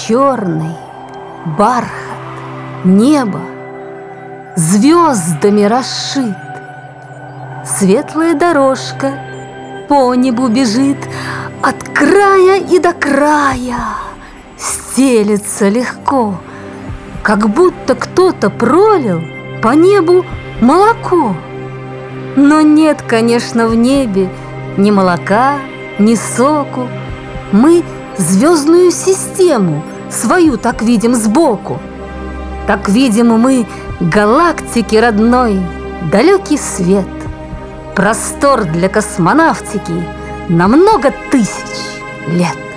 черный, бархат, небо звездами расшит. Светлая дорожка по небу бежит, от края и до края стелется легко, как будто кто-то пролил по небу молоко. Но нет, конечно, в небе ни молока, ни соку. Мы звездную систему свою так видим сбоку. Так видим мы галактики родной, далекий свет, простор для космонавтики на много тысяч лет.